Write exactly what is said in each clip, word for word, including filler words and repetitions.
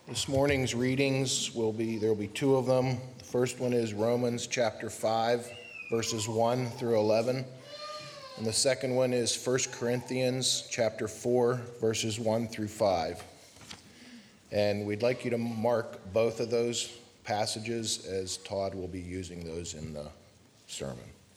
This morning's readings will be, there will be two of them. The first one is Romans chapter five, verses one through eleven. And the second one is First Corinthians chapter four, verses one through five. And we'd like you to mark both of those passages as Todd will be using those in the sermon.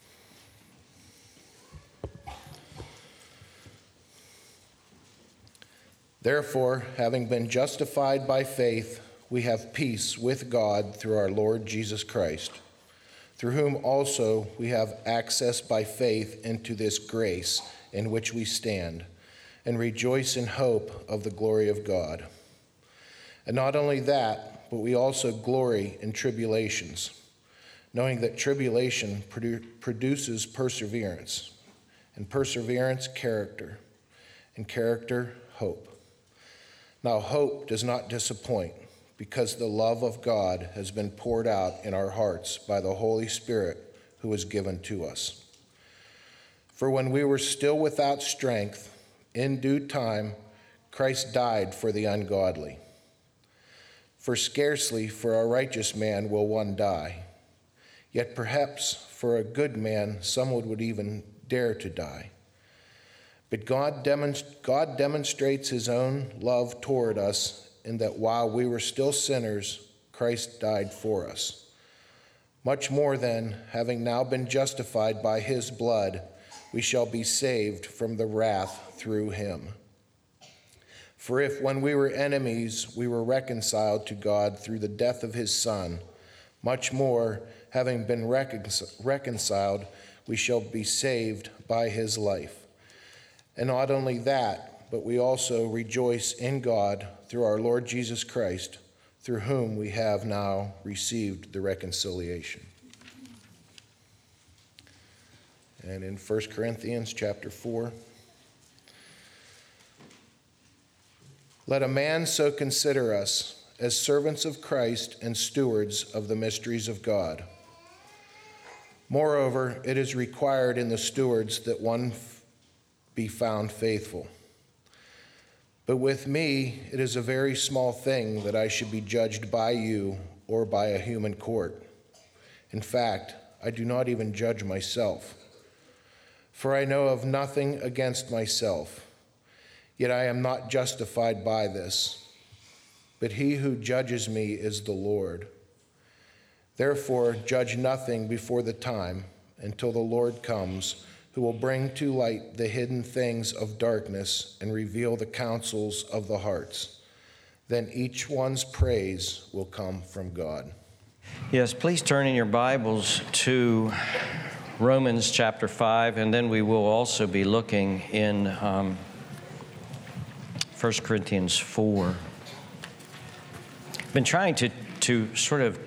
Therefore, having been justified by faith, we have peace with God through our Lord Jesus Christ, through whom also we have access by faith into this grace in which we stand, and rejoice in hope of the glory of God. And not only that, but we also glory in tribulations, knowing that tribulation produ- produces perseverance, and perseverance, character, and character, hope. Now, hope does not disappoint, because the love of God has been poured out in our hearts by the Holy Spirit who was given to us. For when we were still without strength, in due time, Christ died for the ungodly. For scarcely for a righteous man will one die, yet perhaps for a good man someone would even dare to die. But God, demonst- God demonstrates his own love toward us in that while we were still sinners, Christ died for us. Much more then, having now been justified by his blood, we shall be saved from the wrath through him. For if when we were enemies, we were reconciled to God through the death of his Son, much more, having been recon- reconciled, we shall be saved by his life. And not only that, but we also rejoice in God through our Lord Jesus Christ, through whom we have now received the reconciliation. And in First Corinthians chapter four, let a man so consider us as servants of Christ and stewards of the mysteries of God. Moreover, it is required in the stewards that one be found faithful. But with me, it is a very small thing that I should be judged by you or by a human court. In fact, I do not even judge myself, for I know of nothing against myself, yet I am not justified by this. But he who judges me is the Lord. Therefore, judge nothing before the time until the Lord comes, who will bring to light the hidden things of darkness and reveal the counsels of the hearts. Then each one's praise will come from God. Yes, please turn in your Bibles to Romans chapter five, and then we will also be looking in um, First Corinthians four. I've been trying to, to sort of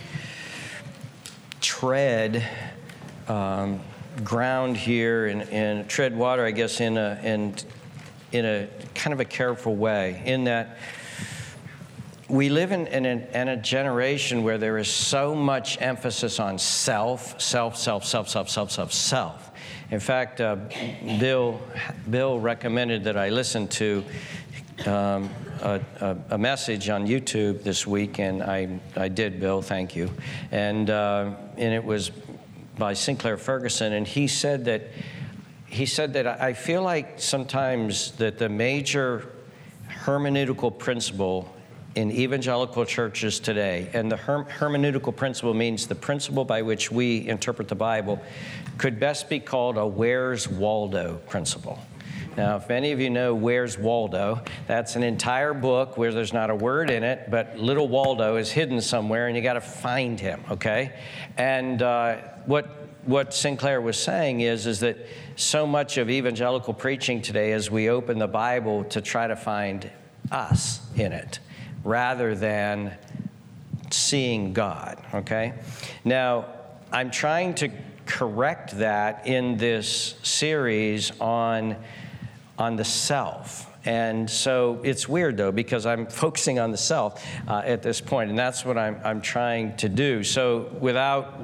tread um, ground here and, and tread water, I guess, in a in, in a kind of a careful way, in that we live in, in, a, in a generation where there is so much emphasis on self, self, self, self, self, self, self, self. In fact, uh, Bill Bill recommended that I listen to um, a, a, a message on YouTube this week, and I I did, Bill, thank you, and uh, and it was by Sinclair Ferguson, and he said that he said that I feel like sometimes that the major hermeneutical principle in evangelical churches today, and the herm- hermeneutical principle means the principle by which we interpret the Bible, could best be called a Where's Waldo principle. Now, if any of you know Where's Waldo, that's an entire book where there's not a word in it, but little Waldo is hidden somewhere, and you got to find him, okay? And uh, what what Sinclair was saying is, is that so much of evangelical preaching today is we open the Bible to try to find us in it, rather than seeing God, okay? Now, I'm trying to correct that in this series on on the self. And so it's weird, though, because I'm focusing on the self uh, at this point, and that's what I'm, I'm trying to do. So without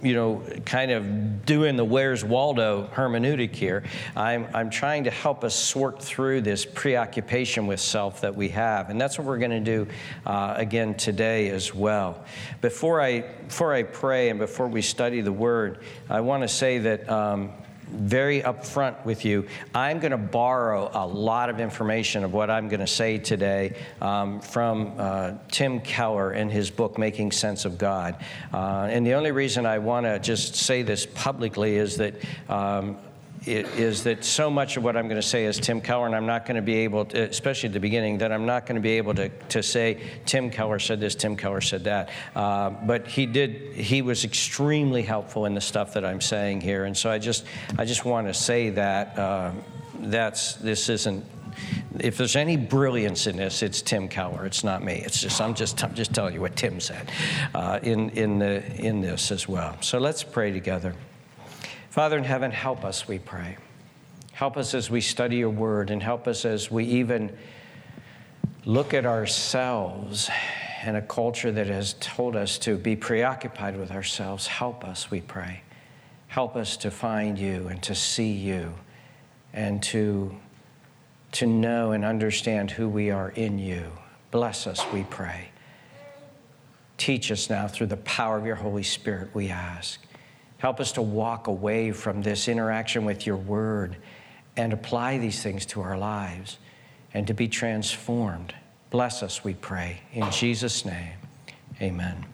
you know, kind of doing the Where's Waldo hermeneutic here. I'm, I'm trying to help us sort through this preoccupation with self that we have. And that's what we're going to do uh, again today as well. Before I, before I pray and before we study the Word, I want to say that um, very upfront with you, I'm going to borrow a lot of information of what I'm going to say today um, from uh, Tim Keller in his book, Making Sense of God. Uh, and the only reason I want to just say this publicly is that um, It is that so much of what I'm going to say is Tim Keller, and I'm not going to be able to, especially at the beginning, that I'm not going to be able to, to say, Tim Keller said this, Tim Keller said that. Uh, but he did, he was extremely helpful in the stuff that I'm saying here. And so I just, I just want to say that uh, that's, this isn't, if there's any brilliance in this, it's Tim Keller. It's not me. It's just, I'm just, I'm just telling you what Tim said uh, in, in, the, in this as well. So let's pray together. Father in heaven, help us, we pray. Help us as we study your word, and help us as we even look at ourselves and a culture that has told us to be preoccupied with ourselves. Help us, we pray. Help us to find you and to see you and to, to know and understand who we are in you. Bless us, we pray. Teach us now through the power of your Holy Spirit, we ask. Help us to walk away from this interaction with your word and apply these things to our lives and to be transformed. Bless us, we pray. In Jesus' name, amen.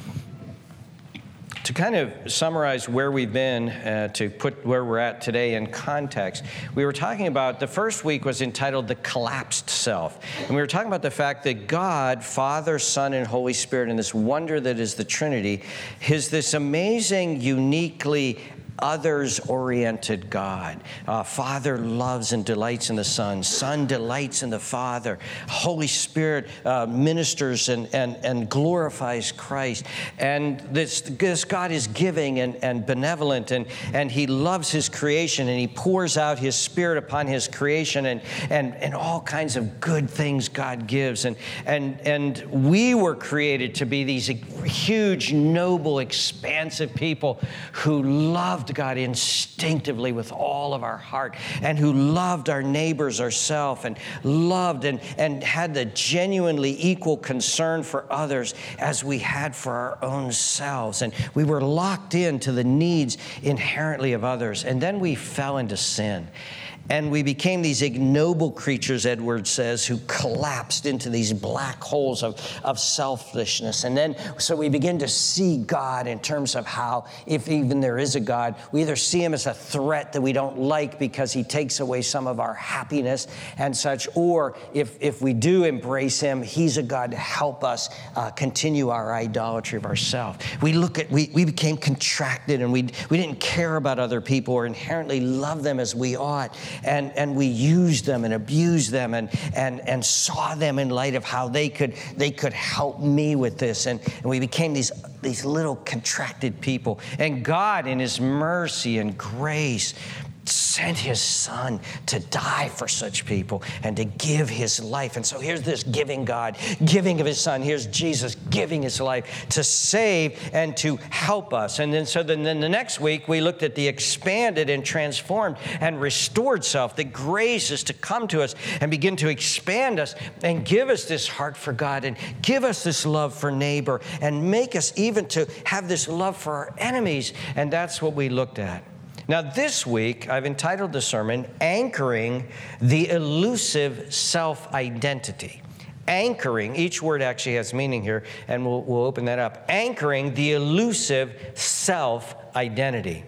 To kind of summarize where we've been, uh, to put where we're at today in context, we were talking about, the first week was entitled The Collapsed Self. And we were talking about the fact that God, Father, Son, and Holy Spirit, and this wonder that is the Trinity, is this amazing, uniquely others-oriented God. Uh, Father loves and delights in the Son. Son delights in the Father. Holy Spirit uh, ministers and, and, and glorifies Christ. And this, this God is giving and, and benevolent, and, and he loves his creation, and he pours out his Spirit upon his creation, and, and, and all kinds of good things God gives. And, and, and we were created to be these huge, noble, expansive people who loved God instinctively with all of our heart, and who loved our neighbors, ourselves, and loved and, and had the genuinely equal concern for others as we had for our own selves. And we were locked into the needs inherently of others. And then we fell into sin. And we became these ignoble creatures, Edwards says, who collapsed into these black holes of, of selfishness. And then, so we begin to see God in terms of how, if even there is a God, we either see him as a threat that we don't like because he takes away some of our happiness and such, or if, if we do embrace him, he's a God to help us uh, continue our idolatry of ourselves. We look at, we, we became contracted, and we, we didn't care about other people or inherently love them as we ought. And, and we used them and abused them and, and, and saw them in light of how they could, they could help me with this. And, and we became these, these little contracted people. And God, in his mercy and grace, sent his Son to die for such people and to give his life. And so here's this giving God, giving of his Son. Here's Jesus giving his life to save and to help us. And then so then, then the next week, we looked at the expanded and transformed and restored self. The grace is to come to us and begin to expand us and give us this heart for God and give us this love for neighbor and make us even to have this love for our enemies. And that's what we looked at. Now, this week, I've entitled the sermon, Anchoring the Elusive Self-Identity. Anchoring, each word actually has meaning here, and we'll, we'll open that up. Anchoring the elusive self-identity.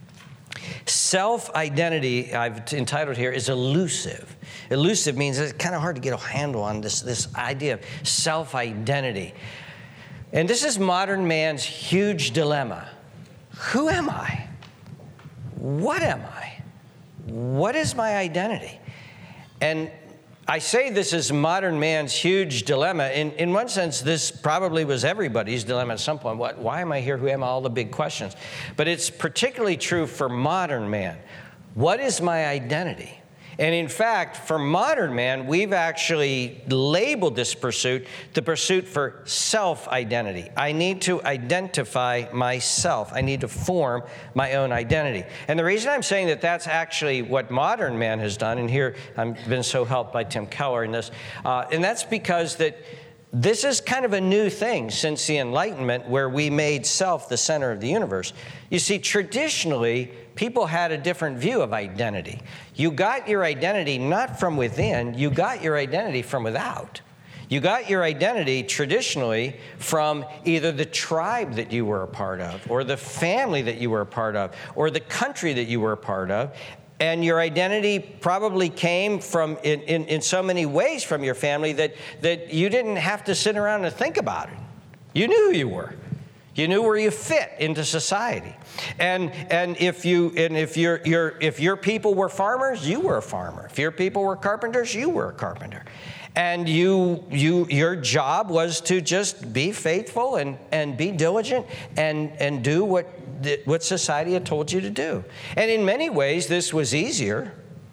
Self-identity, I've entitled here, is elusive. Elusive means it's kind of hard to get a handle on this, this idea of self-identity. And this is modern man's huge dilemma. Who am I? What am I? What is my identity? And I say this is modern man's huge dilemma. In, in one sense, this probably was everybody's dilemma at some point. What, why am I here? Who am I? All the big questions. But it's particularly true for modern man. What is my identity? And in fact, for modern man, we've actually labeled this pursuit the pursuit for self-identity. I need to identify myself. I need to form my own identity. And the reason I'm saying that that's actually what modern man has done, and here I've been so helped by Tim Keller in this, uh, and that's because that this is kind of a new thing since the Enlightenment, where we made self the center of the universe. You see, traditionally, people had a different view of identity. You got your identity not from within, you got your identity from without. You got your identity traditionally from either the tribe that you were a part of, or the family that you were a part of, or the country that you were a part of. And your identity probably came from, in, in, in so many ways from your family that, that you didn't have to sit around and think about it. You knew who you were. You knew where you fit into society. And and if you and if your your if your people were farmers, you were a farmer. If your people were carpenters, you were a carpenter. And you you your job was to just be faithful and, and be diligent and, and do what what society had told you to do. And in many ways, this was easier.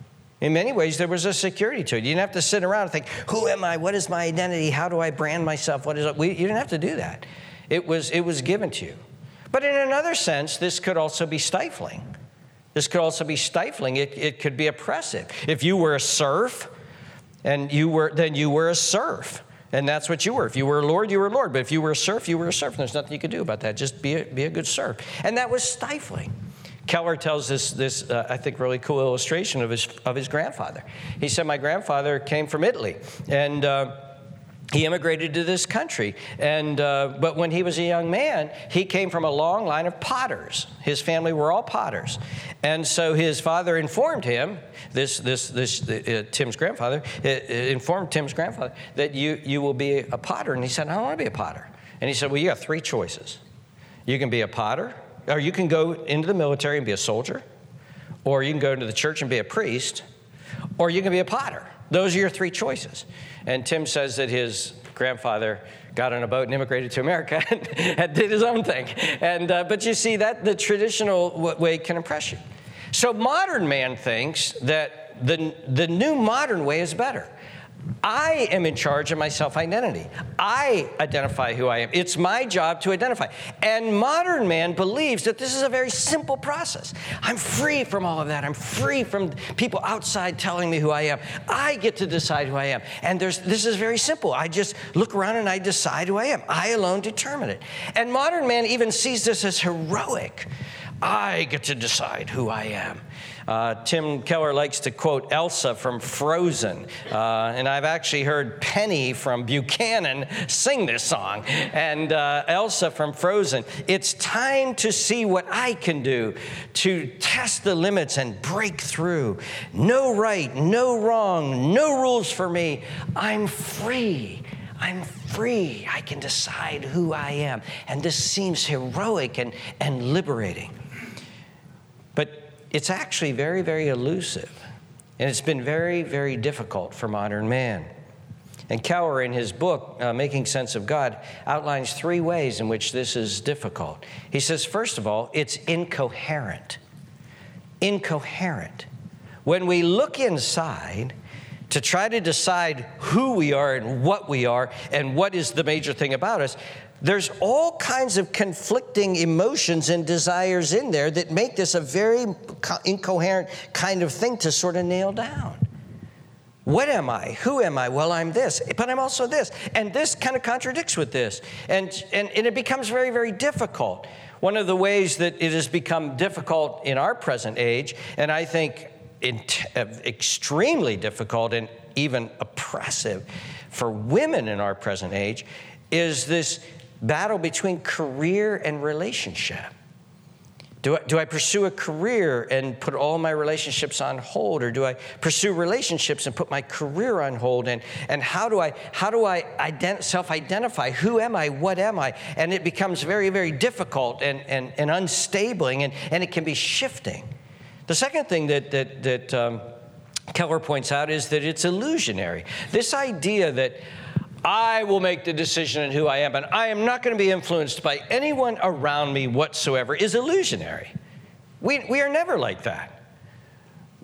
In many ways, there was a security to it. You didn't have to sit around and think, who am I? What is my identity? How do I brand myself? What is it? We, you didn't have to do that. It was, it was given to you. But in another sense, this could also be stifling. This could also be stifling. It, it could be oppressive. If you were a serf, and you were, then you were a serf. And that's what you were. If you were a lord, you were a lord. But if you were a serf, you were a serf. And there's nothing you could do about that. Just be a, be a good serf. And that was stifling. Keller tells this, this uh, I think, really cool illustration of his, of his grandfather. He said, my grandfather came from Italy. And uh, he immigrated to this country, and uh, but when he was a young man, he came from a long line of potters. His family were all potters, and so his father informed him, this this this uh, Tim's grandfather uh, informed Tim's grandfather that you you will be a potter, and he said, I don't want to be a potter, and he said, well, you got three choices. You can be a potter, or you can go into the military and be a soldier, or you can go into the church and be a priest, or you can be a potter. Those are your three choices. And Tim says that his grandfather got on a boat and immigrated to America and, and did his own thing. And uh, but you see, that the traditional w- way can impress you. So modern man thinks that the, the new modern way is better. I am in charge of my self-identity. I identify who I am. It's my job to identify. And modern man believes that this is a very simple process. I'm free from all of that. I'm free from people outside telling me who I am. I get to decide who I am. And there's, this is very simple. I just look around and I decide who I am. I alone determine it. And modern man even sees this as heroic. I get to decide who I am. Uh, Tim Keller likes to quote Elsa from Frozen, uh, and I've actually heard Penny from Buchanan sing this song. And uh, Elsa from Frozen, it's time to see what I can do to test the limits and break through. No right, no wrong, no rules for me. I'm free. I'm free. I can decide who I am. And this seems heroic and, and liberating. But it's actually very, very elusive. And it's been very, very difficult for modern man. And Keller, in his book, uh, Making Sense of God, outlines three ways in which this is difficult. He says, first of all, it's incoherent. Incoherent. When we look inside to try to decide who we are and what we are and what is the major thing about us, there's all kinds of conflicting emotions and desires in there that make this a very incoherent kind of thing to sort of nail down. What am I? Who am I? Well, I'm this, but I'm also this. And this kind of contradicts with this. And, and, and it becomes very, very difficult. One of the ways that it has become difficult in our present age, and I think in t- extremely difficult and even oppressive for women in our present age, is this battle between career and relationship. Do I, do I pursue a career and put all my relationships on hold, or do I pursue relationships and put my career on hold? And, and how do I how do I ident- self-identify? Who am I? What am I? And it becomes very, very difficult and, and, and unstable, and, and it can be shifting. The second thing that that, that um, Keller points out is that it's illusionary. This idea that I will make the decision on who I am, and I am not going to be influenced by anyone around me whatsoever, is illusionary. We, we are never like that.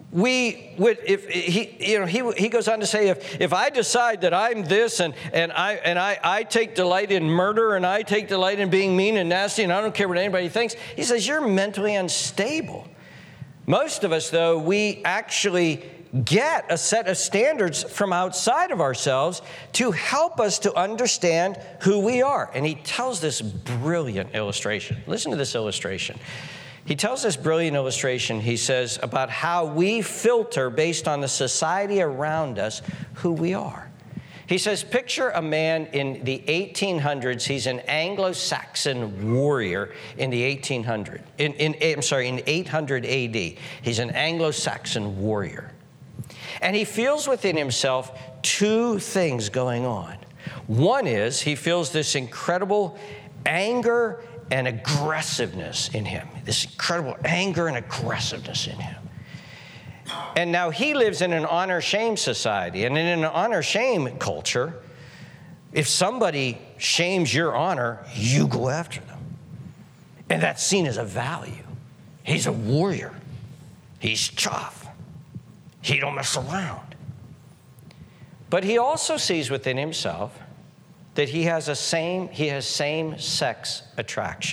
we would, if he, you know, he, he goes on to say, if, if I decide that I'm this and, and, I, and I, I take delight in murder and I take delight in being mean and nasty and I don't care what anybody thinks, he says, you're mentally unstable. Most of us, though, we actually get a set of standards from outside of ourselves to help us to understand who we are. And he tells this brilliant illustration. Listen to this illustration. He tells this brilliant illustration, he says, about how we filter based on the society around us who we are. He says, picture a man in the eighteen hundreds. He's an Anglo-Saxon warrior in the eighteen hundreds. In, in, I'm sorry, in eight hundred A D. He's an Anglo-Saxon warrior. And he feels within himself two things going on. One is he feels this incredible anger and aggressiveness in him, this incredible anger and aggressiveness in him. And now he lives in an honor-shame society. And in an honor-shame culture, if somebody shames your honor, you go after them. And that's seen as a value. He's a warrior. He's tough. He don't mess around. But he also sees within himself that he has a same, he has same-sex attraction.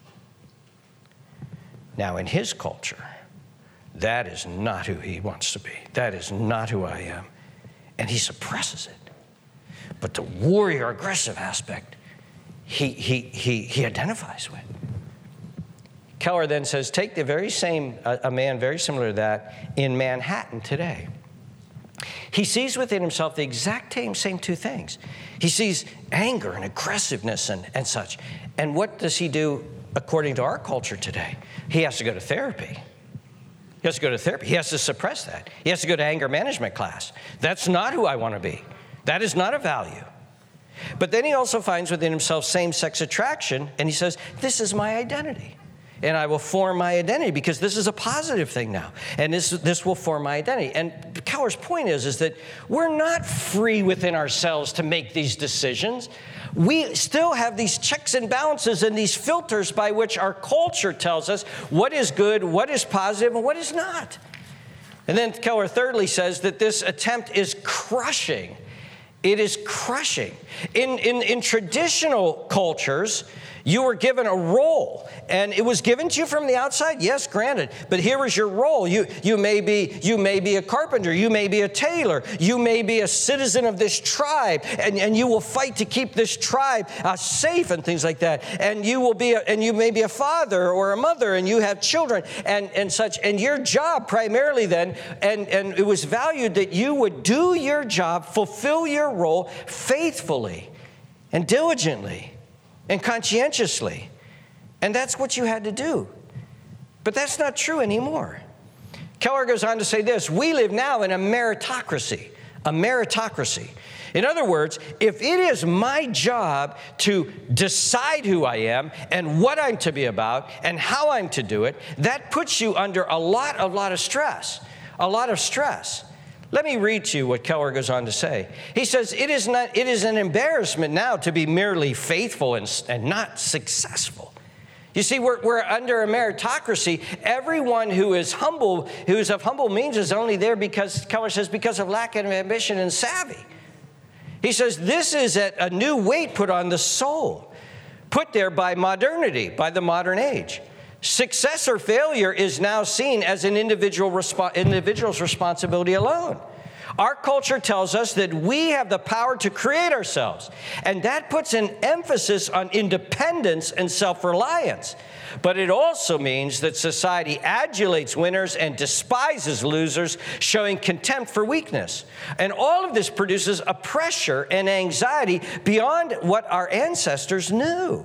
Now, in his culture, that is not who he wants to be. That is not who I am. And he suppresses it. But the warrior aggressive aspect, he, he, he, he identifies with. Keller then says, take the very same, a, a man very similar to that in Manhattan today. He sees within himself the exact same, same two things. He sees anger and aggressiveness and, and such. And what does he do according to our culture today? He has to go to therapy. He has to go to therapy. He has to suppress that. He has to go to anger management class. That's not who I want to be. That is not a value. But then he also finds within himself same-sex attraction, and he says, this is my identity. And I will form my identity because this is a positive thing now. And this, this will form my identity. And Keller's point is, is that we're not free within ourselves to make these decisions. We still have these checks and balances and these filters by which our culture tells us what is good, what is positive, and what is not. And then Keller thirdly says that this attempt is crushing. It is crushing. In, in, in traditional cultures, you were given a role, and it was given to you from the outside. Yes, granted, but here is your role. You, you, may be, you may be a carpenter. You may be a tailor. You may be a citizen of this tribe, and, and you will fight to keep this tribe uh, safe and things like that. And you will be, a, and you may be a father or a mother, and you have children and, and such. And your job primarily then, and, and it was valued that you would do your job, fulfill your role faithfully and diligently and conscientiously. And that's what you had to do. But that's not true anymore. Keller goes on to say this, we live now in a meritocracy, a meritocracy. In other words, if it is my job to decide who I am and what I'm to be about and how I'm to do it, that puts you under a lot, a lot of stress, a lot of stress. Let me read to you what Keller goes on to say. He says, it is not, it is an embarrassment now to be merely faithful and, and not successful. You see, we're, we're under a meritocracy. Everyone who is humble, who is of humble means is only there because, Keller says, because of lack of ambition and savvy. He says, this is a, a new weight put on the soul, put there by modernity, by the modern age. Success or failure is now seen as an individual respo- individual's responsibility alone. Our culture tells us that we have the power to create ourselves, and that puts an emphasis on independence and self-reliance. But it also means that society adulates winners and despises losers, showing contempt for weakness. And all of this produces a pressure and anxiety beyond what our ancestors knew.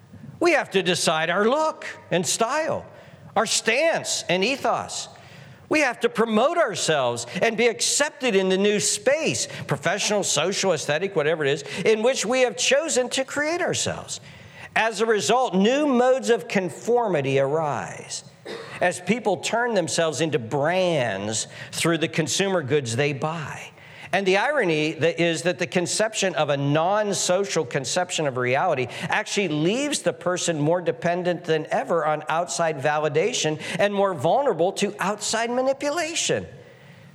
We have to decide our look and style, our stance and ethos. We have to promote ourselves and be accepted in the new space, professional, social, aesthetic, whatever it is, in which we have chosen to create ourselves. As a result, new modes of conformity arise as people turn themselves into brands through the consumer goods they buy. And the irony is that the conception of a non-social conception of reality actually leaves the person more dependent than ever on outside validation and more vulnerable to outside manipulation.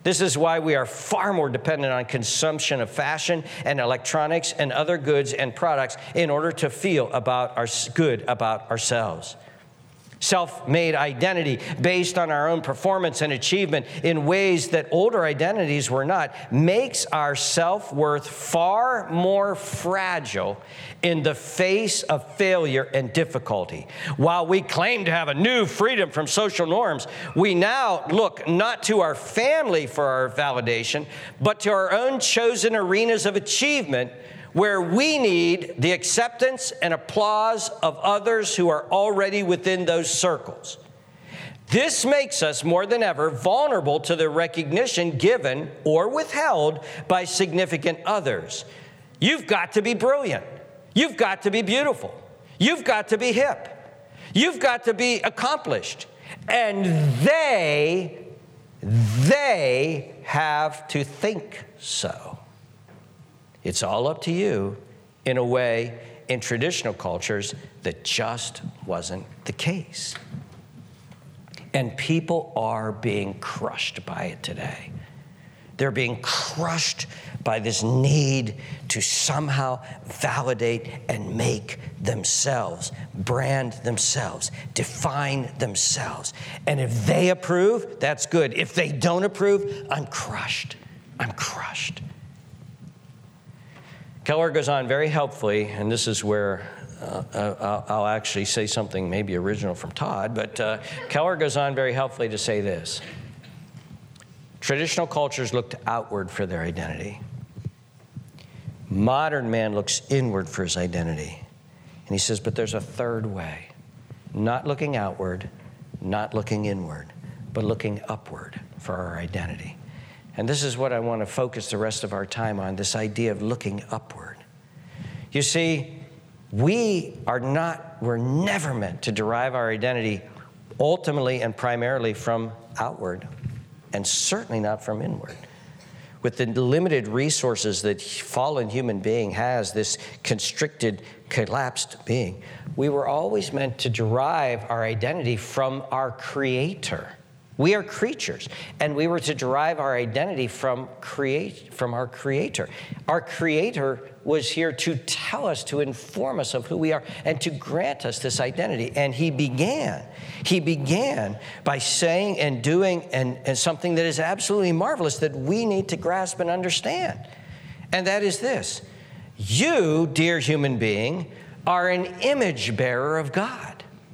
This is why we are far more dependent on consumption of fashion and electronics and other goods and products in order to feel about our, good about ourselves. Self-made identity based on our own performance and achievement in ways that older identities were not makes our self-worth far more fragile in the face of failure and difficulty. While we claim to have a new freedom from social norms, we now look not to our family for our validation, but to our own chosen arenas of achievement, where we need the acceptance and applause of others who are already within those circles. This makes us more than ever vulnerable to the recognition given or withheld by significant others. You've got to be brilliant. You've got to be beautiful. You've got to be hip. You've got to be accomplished. And they, they have to think so. It's all up to you in a way in traditional cultures that just wasn't the case. And people are being crushed by it today. They're being crushed by this need to somehow validate and make themselves, brand themselves, define themselves. And if they approve, that's good. If they don't approve, I'm crushed. I'm crushed. Keller goes on very helpfully, and this is where uh, I'll, I'll actually say something maybe original from Todd, but uh, Keller goes on very helpfully to say this. Traditional cultures looked outward for their identity. Modern man looks inward for his identity. And he says, but there's a third way. Not looking outward, not looking inward, but looking upward for our identity. And this is what I want to focus the rest of our time on, this idea of looking upward. You see, we are not, we're never meant to derive our identity ultimately and primarily from outward, and certainly not from inward. With the limited resources that fallen human being has, this constricted, collapsed being, we were always meant to derive our identity from our Creator. We are creatures, and we were to derive our identity from create from our Creator. Our Creator was here to tell us, to inform us of who we are, and to grant us this identity. And he began, he began by saying and doing and, and something that is absolutely marvelous that we need to grasp and understand. And that is this: you, dear human being, are an image bearer of God.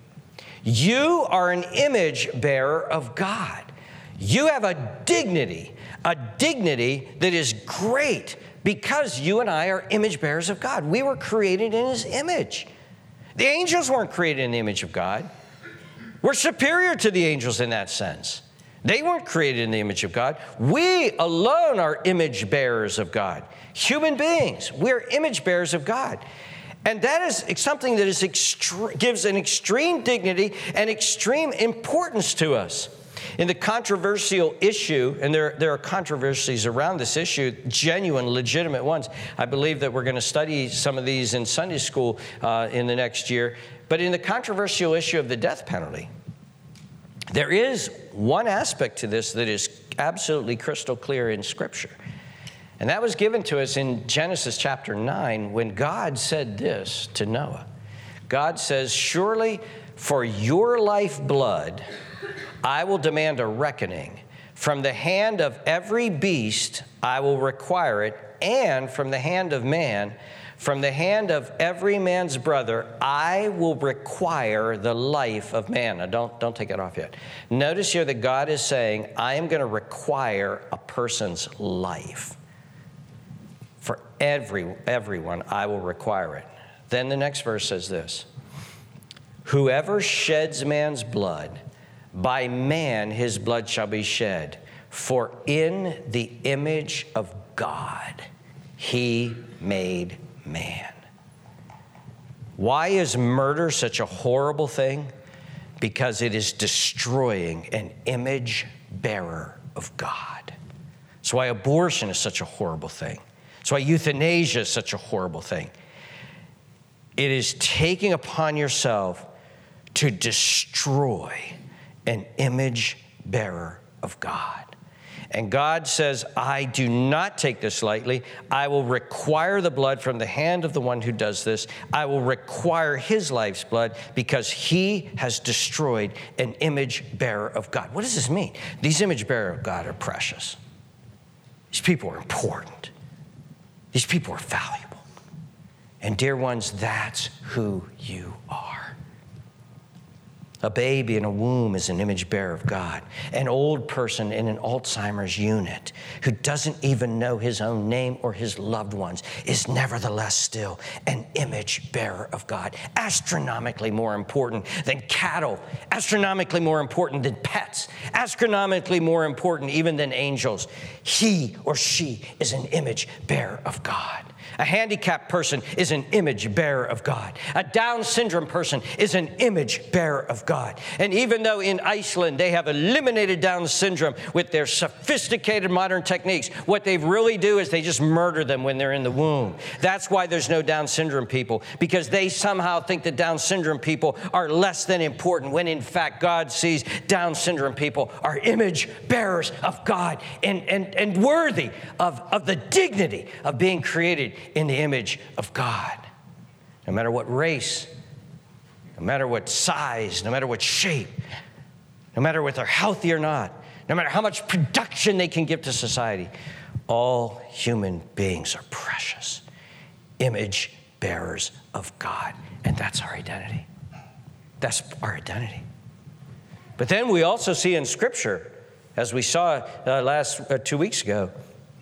You are an image bearer of God. You have a dignity, a dignity that is great because you and I are image bearers of God. We were created in his image. The angels weren't created in the image of God. We're superior to the angels in that sense. They weren't created in the image of God. We alone are image bearers of God. Human beings, we're image bearers of God. And that is something that is extre- gives an extreme dignity and extreme importance to us. In the controversial issue, and there, there are controversies around this issue, genuine, legitimate ones. I believe that we're going to study some of these in Sunday school uh, in the next year. But in the controversial issue of the death penalty, there is one aspect to this that is absolutely crystal clear in Scripture. And that was given to us in Genesis chapter nine when God said this to Noah. God says, surely for your lifeblood, I will demand a reckoning. From the hand of every beast, I will require it. And from the hand of man, from the hand of every man's brother, I will require the life of man. Now, don't, don't take it off yet. Notice here that God is saying, I am going to require a person's life. For every, everyone, I will require it. Then the next verse says this: whoever sheds man's blood, by man his blood shall be shed. For in the image of God he made man. Why is murder such a horrible thing? Because it is destroying an image bearer of God. That's why abortion is such a horrible thing. That's why euthanasia is such a horrible thing. It is taking upon yourself to destroy an image bearer of God. And God says, I do not take this lightly. I will require the blood from the hand of the one who does this. I will require his life's blood because he has destroyed an image bearer of God. What does this mean? These image bearers of God are precious. These people are important. These people are valuable. And dear ones, that's who you are. A baby in a womb is an image bearer of God. An old person in an Alzheimer's unit who doesn't even know his own name or his loved ones is nevertheless still an image bearer of God. Astronomically more important than cattle. Astronomically more important than pets. Astronomically more important even than angels. He or she is an image bearer of God. A handicapped person is an image bearer of God. A Down syndrome person is an image bearer of God. And even though in Iceland they have eliminated Down syndrome with their sophisticated modern techniques, what they really do is they just murder them when they're in the womb. That's why there's no Down syndrome people, because they somehow think that Down syndrome people are less than important, when in fact God sees Down syndrome people are image bearers of God and, and, and worthy of, of the dignity of being created in the image of God. No matter what race, no matter what size, no matter what shape, no matter whether they're healthy or not, no matter how much production they can give to society, all human beings are precious, image bearers of God. And that's our identity. That's our identity. But then we also see in Scripture, as we saw uh, last uh, two weeks ago,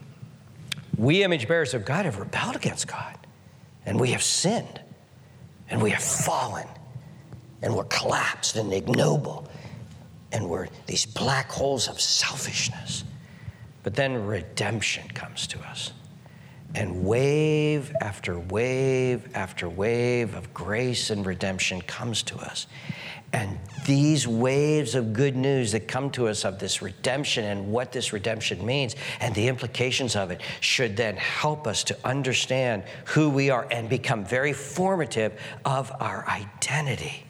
we image bearers of God have rebelled against God, and we have sinned, and we have fallen, and we're collapsed and ignoble, and we're these black holes of selfishness. But then redemption comes to us, and wave after wave after wave of grace and redemption comes to us. And these waves of good news that come to us of this redemption and what this redemption means and the implications of it should then help us to understand who we are and become very formative of our identity.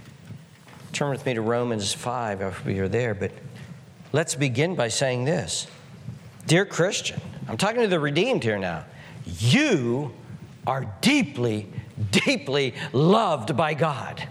Turn with me to Romans five after we are there, but let's begin by saying this. Dear Christian, I'm talking to the redeemed here now. You are deeply, deeply loved by God.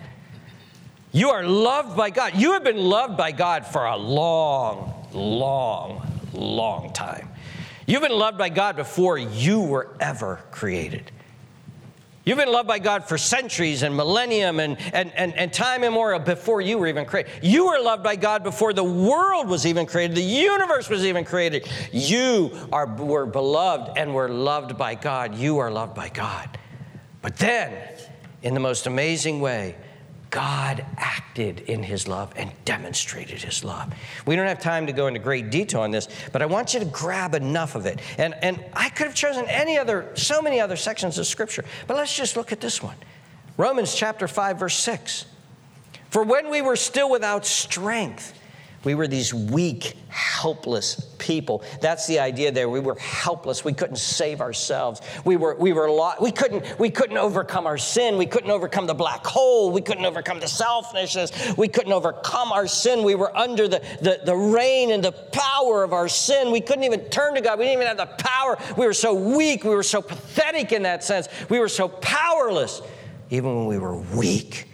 You are loved by God. You have been loved by God for a long, long, long time. You've been loved by God before you were ever created. You've been loved by God for centuries and millennium and, and, and, and time immemorial before you were even created. You were loved by God before the world was even created, the universe was even created. You are, were beloved and were loved by God. You are loved by God. But then, in the most amazing way, God acted in his love and demonstrated his love. We don't have time to go into great detail on this, but I want you to grab enough of it. And, and I could have chosen any other, so many other sections of Scripture, but let's just look at this one. Romans chapter five, verse six. For when we were still without strength, we were these weak, helpless people. That's the idea there. We were helpless. We couldn't save ourselves. We were we were lo- we couldn't we couldn't overcome our sin. We couldn't overcome the black hole. We couldn't overcome the selfishness. We couldn't overcome our sin. We were under the, the, the reign and the power of our sin. We couldn't even turn to God. We didn't even have the power. We were so weak. We were so pathetic in that sense. We were so powerless, even when we were weak.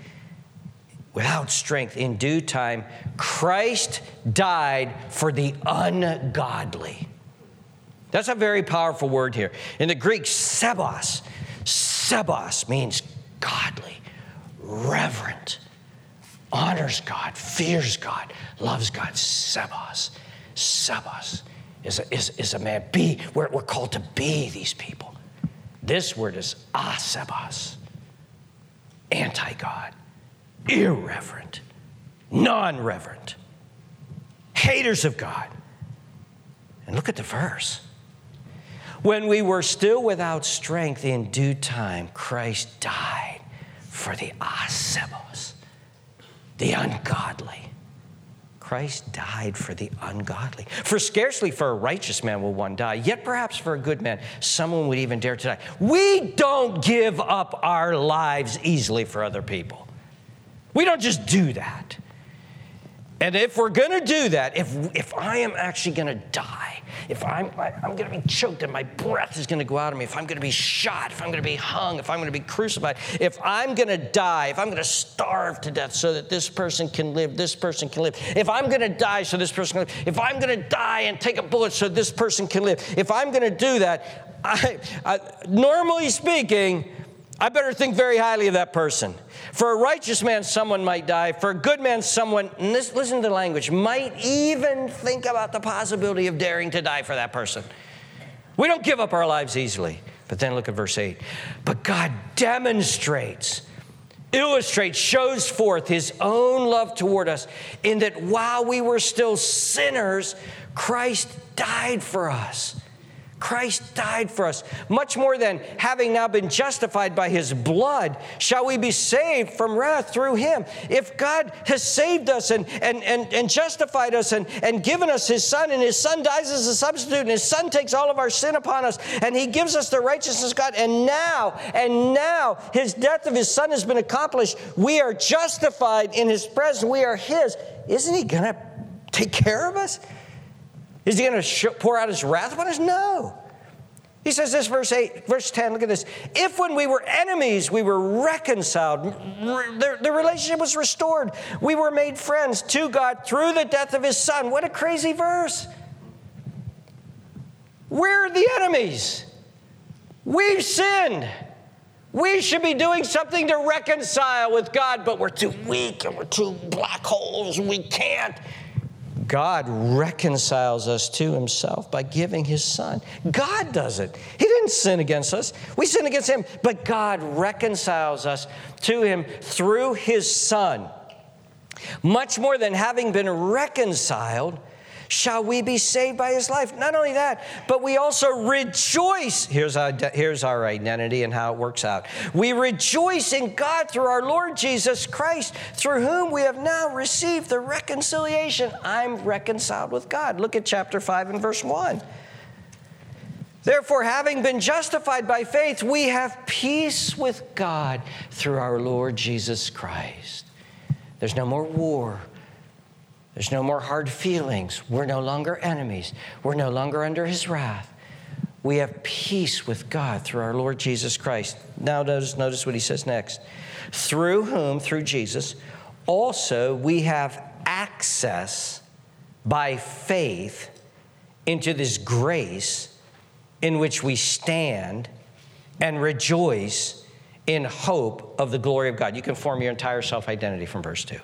Without strength, in due time, Christ died for the ungodly. That's a very powerful word here. In the Greek, sebos. Sebos means godly, reverent, honors God, fears God, loves God. Sebos. Sebos is a, is, is a man. Be, we're, we're called to be these people. This word is asebos, anti-God. Irreverent, non-reverent, haters of God. And look at the verse. When we were still without strength, in due time, Christ died for the asebos, the ungodly. Christ died for the ungodly. For scarcely for a righteous man will one die, yet perhaps for a good man, someone would even dare to die. We don't give up our lives easily for other people. We don't just do that. And if we're going to do that, if if I am actually going to die, if I'm I'm going to be choked and my breath is going to go out of me, if I'm going to be shot, if I'm going to be hung, if I'm going to be crucified, if I'm going to die, if I'm going to starve to death so that this person can live, this person can live, if I'm going to die so this person can live, if I'm going to die and take a bullet so this person can live, if I'm going to do that, I, I, normally speaking, I better think very highly of that person. For a righteous man, someone might die. For a good man, someone, and this, listen to the language, might even think about the possibility of daring to die for that person. We don't give up our lives easily. But then look at verse eight. But God demonstrates, illustrates, shows forth his own love toward us in that while we were still sinners, Christ died for us. Christ died for us. Much more than having now been justified by his blood, shall we be saved from wrath through him. If God has saved us and, and, and, and justified us and, and given us his son, and his son dies as a substitute, and his son takes all of our sin upon us, and he gives us the righteousness of God, and now, and now his death of his son has been accomplished. We are justified in his presence. We are his. Isn't he going to take care of us? Is he going to pour out his wrath upon us? No. He says this, verse eight, verse ten, look at this. If when we were enemies, we were reconciled, the, the relationship was restored, we were made friends to God through the death of his son. What a crazy verse. We're the enemies. We've sinned. We should be doing something to reconcile with God, but we're too weak and we're too black holes and we can't. God reconciles us to himself by giving his son. God does it. He didn't sin against us. We sin against him, but God reconciles us to him through his son. Much more than having been reconciled, shall we be saved by his life. Not only that, but we also rejoice. Here's our, here's our identity and how it works out. We rejoice in God through our Lord Jesus Christ, through whom we have now received the reconciliation. I'm reconciled with God. Look at chapter five and verse one. Therefore, having been justified by faith, we have peace with God through our Lord Jesus Christ. There's no more war. There's no more hard feelings. We're no longer enemies. We're no longer under his wrath. We have peace with God through our Lord Jesus Christ. Now notice, notice what he says next. Through whom, through Jesus, also we have access by faith into this grace in which we stand and rejoice in hope of the glory of God. You can form your entire self-identity from verse two.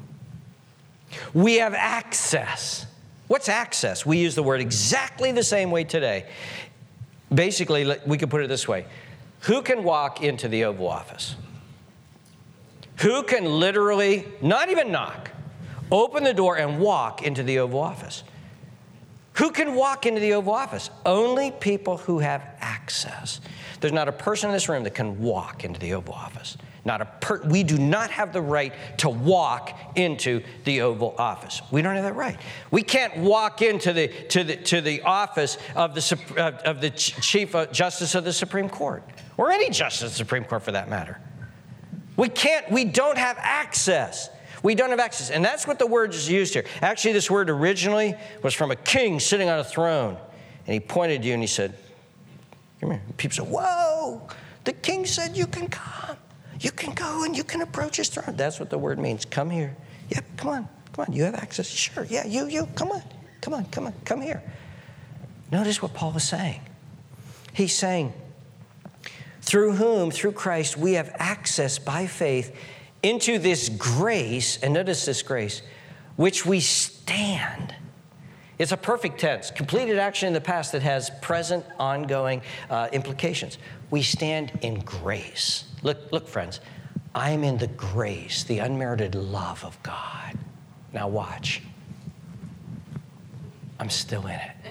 We have access. What's access? We use the word exactly the same way today. Basically, we could put it this way. Who can walk into the Oval Office? Who can literally, not even knock, open the door and walk into the Oval Office? Who can walk into the Oval Office? Only people who have access. There's not a person in this room that can walk into the Oval Office. Not a per- we do not have the right to walk into the Oval Office. We don't have that right. We can't walk into the to the to the office of the uh, of the Chief Justice of the Supreme Court, or any justice of the Supreme Court for that matter. We can't. We don't have access. We don't have access, and that's what the word is used here. Actually, this word originally was from a king sitting on a throne, and he pointed to you and he said, "Come here." People said, "Whoa! The king said you can come." You can go and you can approach his throne. That's what the word means. Come here. Yep, come on. Come on. You have access. Sure. Yeah, you, you. Come on. Come on. Come on. Come here. Notice what Paul is saying. He's saying, through whom, through Christ, we have access by faith into this grace, and notice this grace, which we stand. It's a perfect tense, completed action in the past that has present, ongoing uh, implications. We stand in grace. Look, look, friends, I'm in the grace, the unmerited love of God. Now watch. I'm still in it.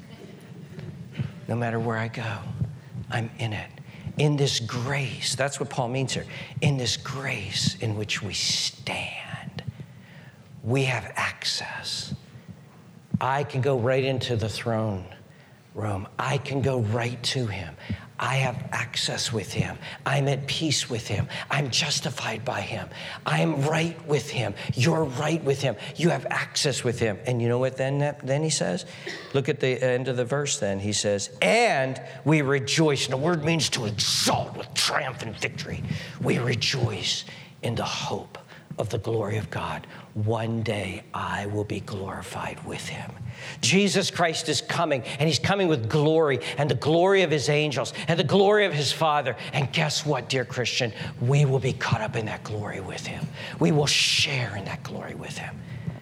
No matter where I go, I'm in it. In this grace, that's what Paul means here. In this grace in which we stand, we have access. I can go right into the throne room. I can go right to him. I have access with him. I'm at peace with him. I'm justified by him. I'm right with him. You're right with him. You have access with him. And you know what then, then he says? Look at the end of the verse then. He says, and we rejoice. And the word means to exalt with triumphant victory. We rejoice in the hope of the glory of God. One day I will be glorified with him. Jesus Christ is coming, and he's coming with glory and the glory of his angels and the glory of his Father. And guess what, dear Christian? We will be caught up in that glory with him. We will share in that glory with him.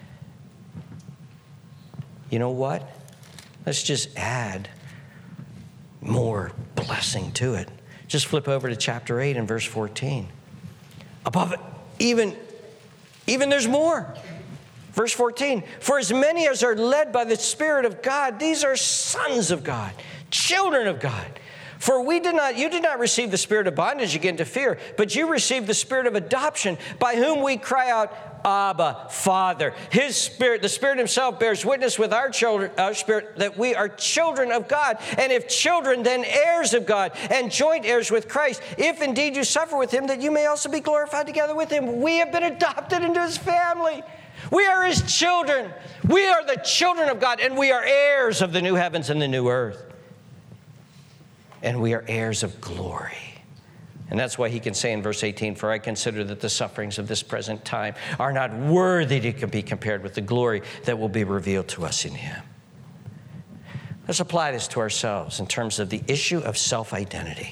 You know what? Let's just add more blessing to it. Just flip over to chapter eight and verse fourteen. Above it, even, even there's more. Verse fourteen, for as many as are led by the Spirit of God, these are sons of God, children of God. For we did not, you did not receive the spirit of bondage again to fear, but you received the spirit of adoption, by whom we cry out, Abba, Father. His Spirit, the Spirit himself, bears witness with our children, our spirit, that we are children of God. And if children, then heirs of God, and joint heirs with Christ. If indeed you suffer with him, that you may also be glorified together with him. We have been adopted into his family. We are his children. We are the children of God, and we are heirs of the new heavens and the new earth. And we are heirs of glory. And that's why he can say in verse eighteen, for I consider that the sufferings of this present time are not worthy to be compared with the glory that will be revealed to us in him. Let's apply this to ourselves in terms of the issue of self-identity.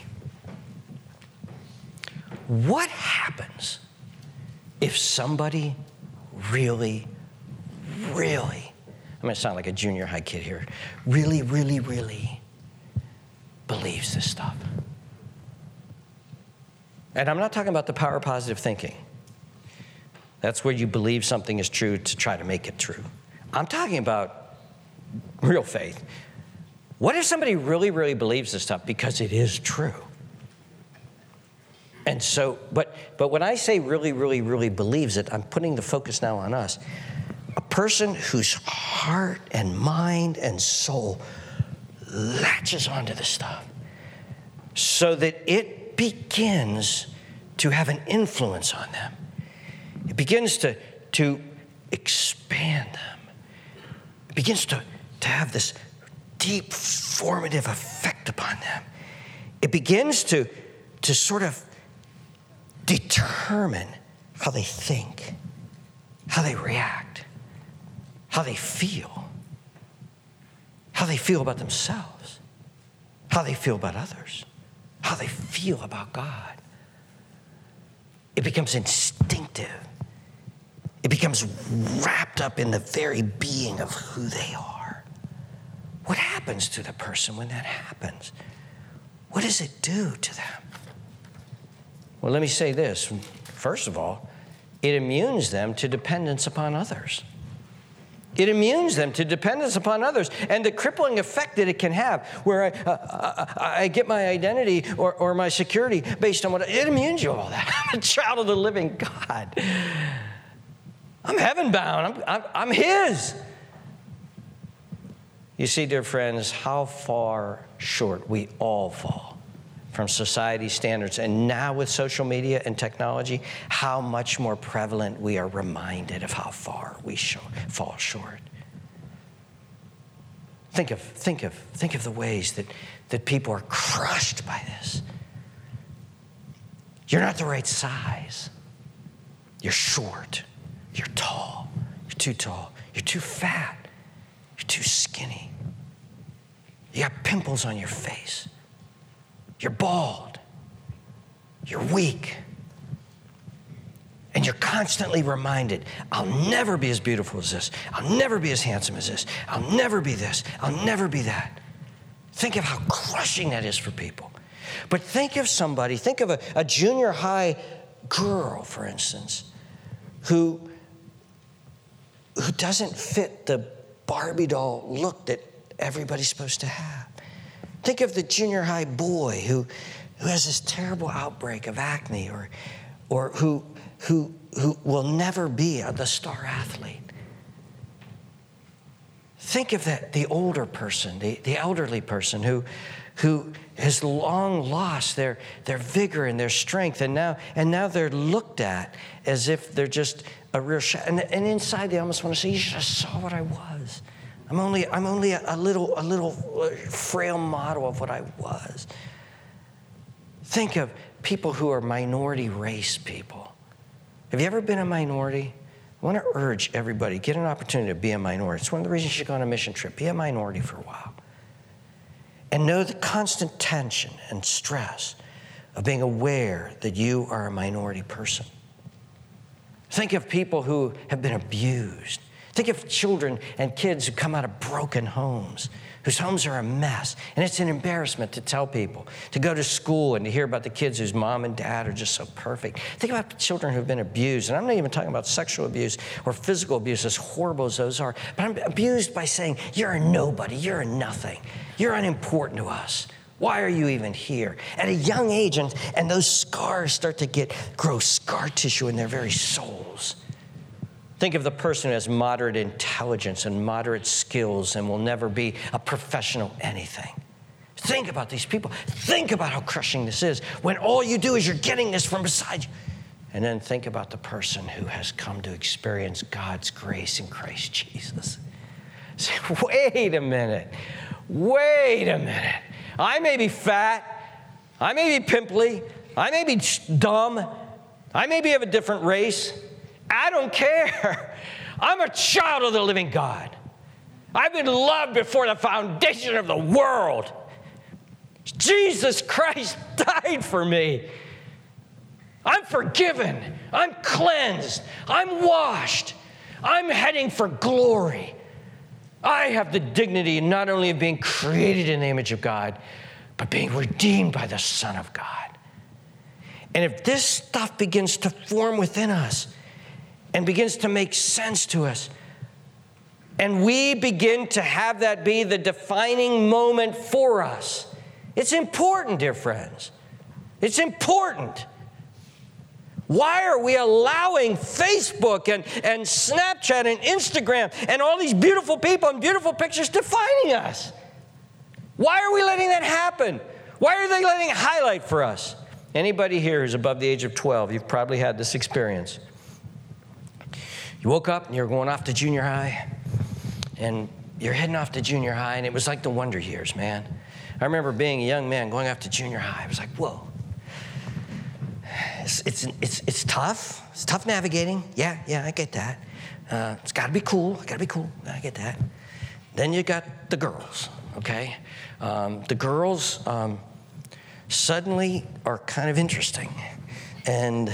What happens if somebody really, really, I'm going to sound like a junior high kid here, really, really, really believes this stuff? And I'm not talking about the power of positive thinking. That's where you believe something is true to try to make it true. I'm talking about real faith. What if somebody really, really believes this stuff because it is true? And so, but but when I say really, really, really believes it, I'm putting the focus now on us. A person whose heart and mind and soul latches onto this stuff so that it begins to have an influence on them. It begins to, to expand them. It begins to, to have this deep formative effect upon them. It begins to, to sort of determine how they think, how they react, how they feel, how they feel about themselves, how they feel about others, how they feel about God. It becomes instinctive. It becomes wrapped up in the very being of who they are. What happens to the person when that happens? What does it do to them? Well, let me say this. First of all, it immunes them to dependence upon others. It immunes them to dependence upon others and the crippling effect that it can have, where I, uh, I, I get my identity or, or my security based on what, it immunes you of all that. I'm a child of the living God. I'm heaven bound. I'm, I'm, I'm his. You see, dear friends, how far short we all fall from society's standards. And now with social media and technology, how much more prevalent we are reminded of how far we sh- fall short. Think of, think of, think of the ways that, that people are crushed by this. You're not the right size. You're short. You're tall. You're too tall. You're too fat. You're too skinny. You got pimples on your face. You're bald. You're weak. And you're constantly reminded, I'll never be as beautiful as this. I'll never be as handsome as this. I'll never be this. I'll never be that. Think of how crushing that is for people. But think of somebody, think of a, a junior high girl, for instance, who, who doesn't fit the Barbie doll look that everybody's supposed to have. Think of the junior high boy who, who has this terrible outbreak of acne, or, or who, who, who will never be a, the star athlete. Think of that, the older person, the, the elderly person who, who has long lost their, their vigor and their strength, and now and now they're looked at as if they're just a real sh- and, and inside they almost want to say, you just saw what I was. I'm only I'm only a, a little a little frail model of what I was. Think of people who are minority race people. Have you ever been a minority? I want to urge everybody, get an opportunity to be a minority. It's one of the reasons you should go on a mission trip. Be a minority for a while. And know the constant tension and stress of being aware that you are a minority person. Think of people who have been abused. Think of children and kids who come out of broken homes, whose homes are a mess. And it's an embarrassment to tell people, to go to school and to hear about the kids whose mom and dad are just so perfect. Think about children who've been abused. And I'm not even talking about sexual abuse or physical abuse, as horrible as those are. But I'm abused by saying, you're a nobody, you're a nothing. You're unimportant to us. Why are you even here? At a young age, and, and those scars start to get grow scar tissue in their very souls. Think of the person who has moderate intelligence and moderate skills and will never be a professional anything. Think about these people. Think about how crushing this is when all you do is you're getting this from beside you. And then think about the person who has come to experience God's grace in Christ Jesus. Say, wait a minute. Wait a minute. I may be fat. I may be pimply. I may be dumb. I may be of a different race. I don't care. I'm a child of the living God. I've been loved before the foundation of the world. Jesus Christ died for me. I'm forgiven. I'm cleansed. I'm washed. I'm heading for glory. I have the dignity not only of being created in the image of God, but being redeemed by the Son of God. And if this stuff begins to form within us and begins to make sense to us, and we begin to have that be the defining moment for us, it's important, dear friends. It's important. Why are we allowing Facebook and, and Snapchat and Instagram and all these beautiful people and beautiful pictures defining us? Why are we letting that happen? Why are they letting it highlight for us? Anybody here who's above the age of twelve, you've probably had this experience. You woke up and you're going off to junior high, and you're heading off to junior high, and it was like the wonder years, man. I remember being a young man going off to junior high. I was like, whoa. It's, it's, it's, it's tough. It's tough navigating. Yeah, yeah, I get that. Uh, it's got to be cool. I got to be cool. I get that. Then you got the girls, okay? Um, the girls um, suddenly are kind of interesting and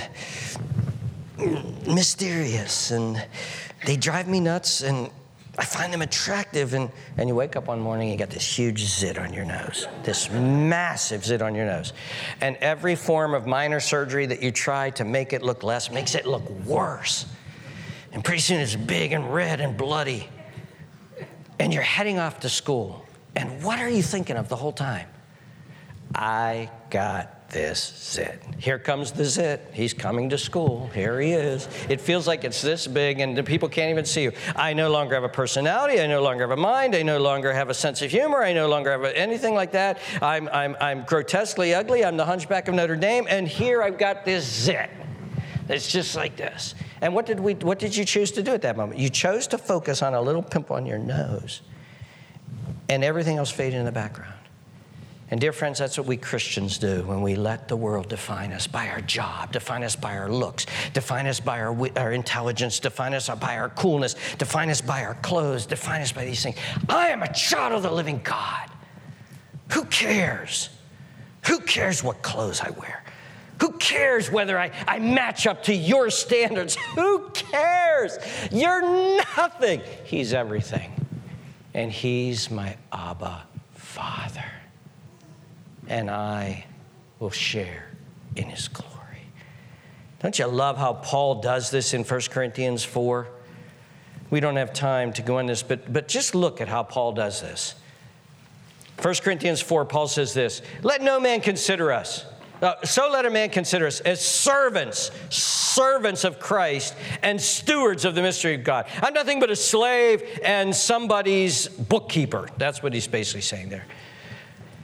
mysterious, and they drive me nuts, and I find them attractive, and, and you wake up one morning, you got this huge zit on your nose, this massive zit on your nose. And every form of minor surgery that you try to make it look less makes it look worse. And pretty soon it's big and red and bloody. And you're heading off to school. And what are you thinking of the whole time? I got this zit. Here comes the zit. He's coming to school. Here he is. It feels like it's this big, and the people can't even see you. I no longer have a personality. I no longer have a mind. I no longer have a sense of humor. I no longer have anything like that. I'm, I'm, I'm grotesquely ugly. I'm the Hunchback of Notre Dame, and here I've got this zit. It's just like this. And what did we? What did you choose to do at that moment? You chose to focus on a little pimple on your nose, and everything else faded in the background. And dear friends, that's what we Christians do when we let the world define us by our job, define us by our looks, define us by our, our intelligence, define us by our coolness, define us by our clothes, define us by these things. I am a child of the living God. Who cares? Who cares what clothes I wear? Who cares whether I, I match up to your standards? Who cares? You're nothing. He's everything. And he's my Abba Father. And I will share in his glory. Don't you love how Paul does this in First Corinthians four? We don't have time to go into this, but, but just look at how Paul does this. First Corinthians four, Paul says this, let no man consider us. Uh, so let a man consider us as servants, servants of Christ and stewards of the mystery of God. I'm nothing but a slave and somebody's bookkeeper. That's what he's basically saying there.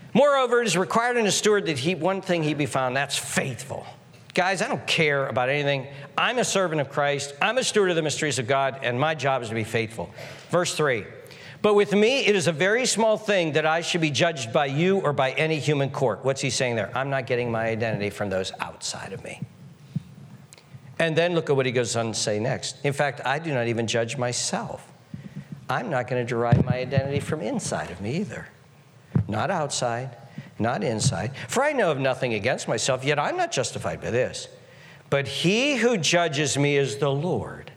Moreover, it is required in a steward that he, one thing he be found, that's faithful. Guys, I don't care about anything. I'm a servant of Christ. I'm a steward of the mysteries of God, and my job is to be faithful. Verse three, but with me, it is a very small thing that I should be judged by you or by any human court. What's he saying there? I'm not getting my identity from those outside of me. And then look at what he goes on to say next. In fact, I do not even judge myself. I'm not going to derive my identity from inside of me either. Not outside, not inside. For I know of nothing against myself, yet I'm not justified by this. But he who judges me is the Lord.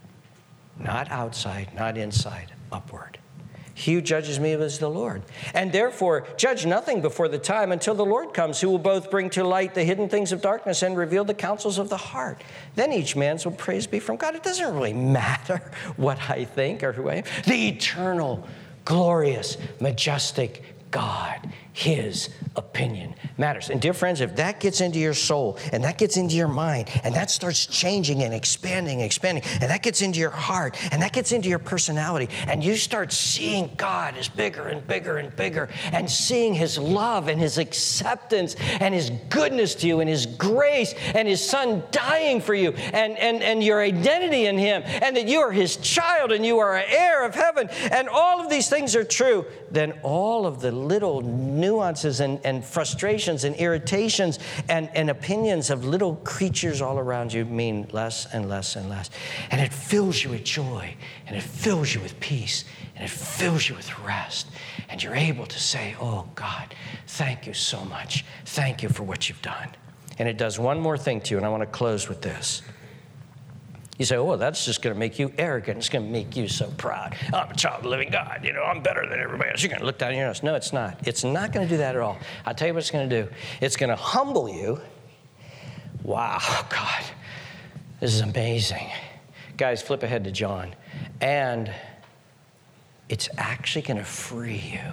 Not outside, not inside, upward. He who judges me is the Lord. And therefore, judge nothing before the time until the Lord comes, who will both bring to light the hidden things of darkness and reveal the counsels of the heart. Then each man's will praise be from God. It doesn't really matter what I think or who I am. The eternal, glorious, majestic God, his opinion matters. And dear friends, if that gets into your soul and that gets into your mind and that starts changing and expanding, expanding, and that gets into your heart and that gets into your personality and you start seeing God as bigger and bigger and bigger and seeing his love and his acceptance and his goodness to you and his grace and his son dying for you and, and, and your identity in him and that you are his child and you are an heir of heaven and all of these things are true, then all of the little nuances and, and frustrations and irritations and, and opinions of little creatures all around you mean less and less and less. And it fills you with joy, and it fills you with peace, and it fills you with rest. And you're able to say, oh, God, thank you so much. Thank you for what you've done. And it does one more thing to you, and I want to close with this. You say, oh, well, that's just going to make you arrogant. It's going to make you so proud. I'm a child of the living God. You know, I'm better than everybody else. You're going to look down your nose. No, it's not. It's not going to do that at all. I'll tell you what it's going to do. It's going to humble you. Wow, God, this is amazing. Guys, flip ahead to John. And it's actually going to free you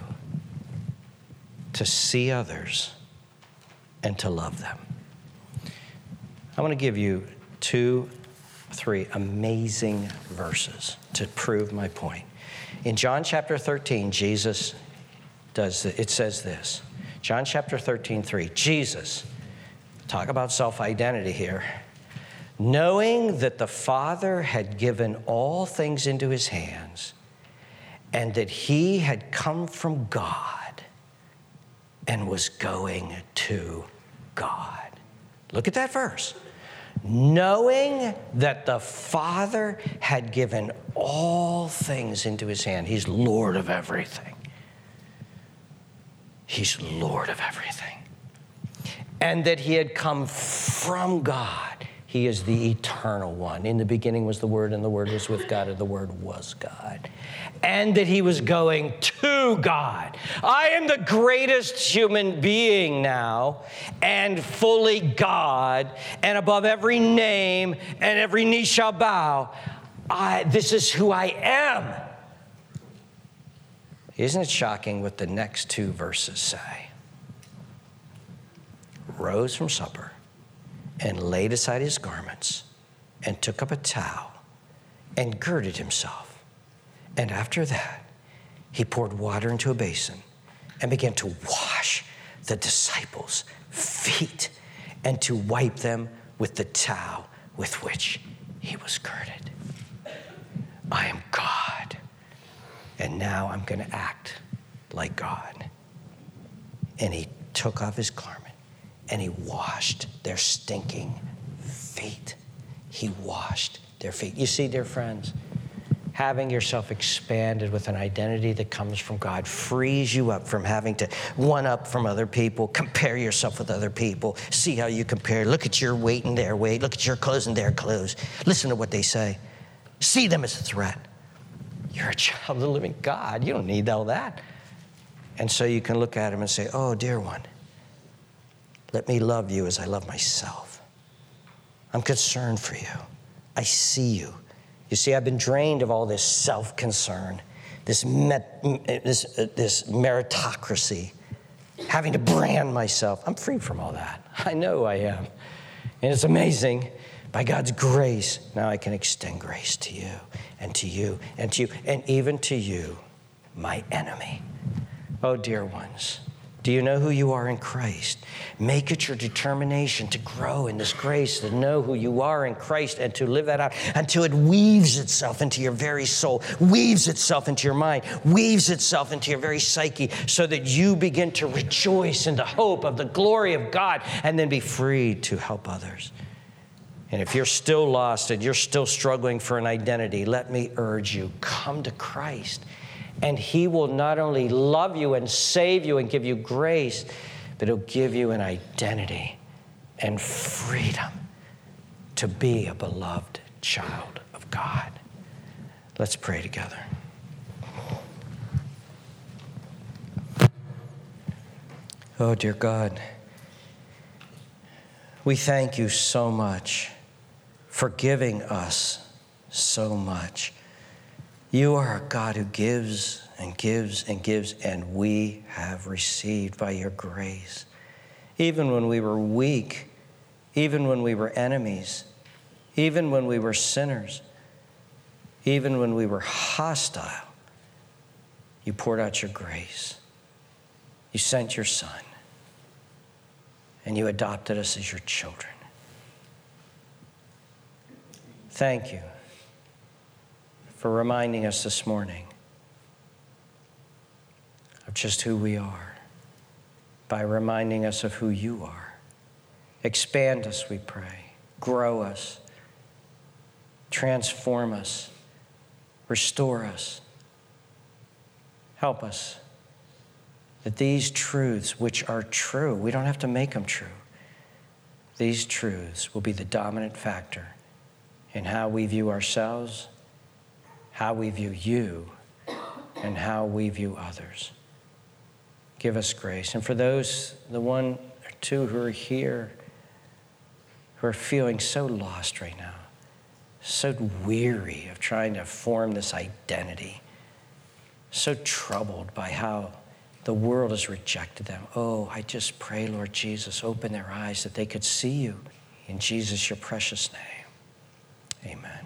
to see others and to love them. I want to give you two three amazing verses to prove my point. In John chapter thirteen, Jesus does, it says this. John chapter thirteen, three. Jesus, talk about self-identity here. Knowing that the Father had given all things into his hands and that he had come from God and was going to God. Look at that verse. Knowing that the Father had given all things into his hand. He's Lord of everything. He's Lord of everything. And that he had come from God. He is the eternal one. In the beginning was the Word, and the Word was with God, and the Word was God. And that he was going to God. I am the greatest human being now, and fully God, and above every name, and every knee shall bow. I, this is who I am. Isn't it shocking what the next two verses say? Rose from supper, and laid aside his garments, and took up a towel, and girded himself. And after that, he poured water into a basin, and began to wash the disciples' feet, and to wipe them with the towel with which he was girded. I am God, and now I'm going to act like God. And he took off his garment, and he washed their stinking feet. He washed their feet. You see, dear friends, having yourself expanded with an identity that comes from God frees you up from having to one-up from other people, compare yourself with other people, see how you compare. Look at your weight and their weight. Look at your clothes and their clothes. Listen to what they say. See them as a threat. You're a child of the living God. You don't need all that. And so you can look at him and say, oh, dear one, let me love you as I love myself. I'm concerned for you. I see you. You see, I've been drained of all this self-concern, this, met, this, uh, this meritocracy, having to brand myself. I'm free from all that. I know I am. And it's amazing. By God's grace, now I can extend grace to you and to you and to you and even to you, my enemy. Oh, dear ones, Do you know who you are in Christ? Make it your determination to grow in this grace, to know who you are in Christ and to live that out until it weaves itself into your very soul, weaves itself into your mind, weaves itself into your very psyche so that you begin to rejoice in the hope of the glory of God and then be free to help others. And if you're still lost and you're still struggling for an identity, let me urge you, come to Christ. And he will not only love you and save you and give you grace, but he'll give you an identity and freedom to be a beloved child of God. Let's pray together. Oh, dear God, we thank you so much for giving us so much. You are a God who gives and gives and gives, and we have received by your grace. Even when we were weak, even when we were enemies, even when we were sinners, even when we were hostile, you poured out your grace. You sent your Son, and you adopted us as your children. Thank you for reminding us this morning of just who we are by reminding us of who you are. Expand us, we pray. Grow us. Transform us. Restore us. Help us that these truths, which are true, we don't have to make them true. These truths will be the dominant factor in how we view ourselves, how we view you, and how we view others. Give us grace. And for those, the one or two who are here, who are feeling so lost right now, so weary of trying to form this identity, so troubled by how the world has rejected them. Oh, I just pray, Lord Jesus, open their eyes that they could see you. In Jesus, your precious name, amen.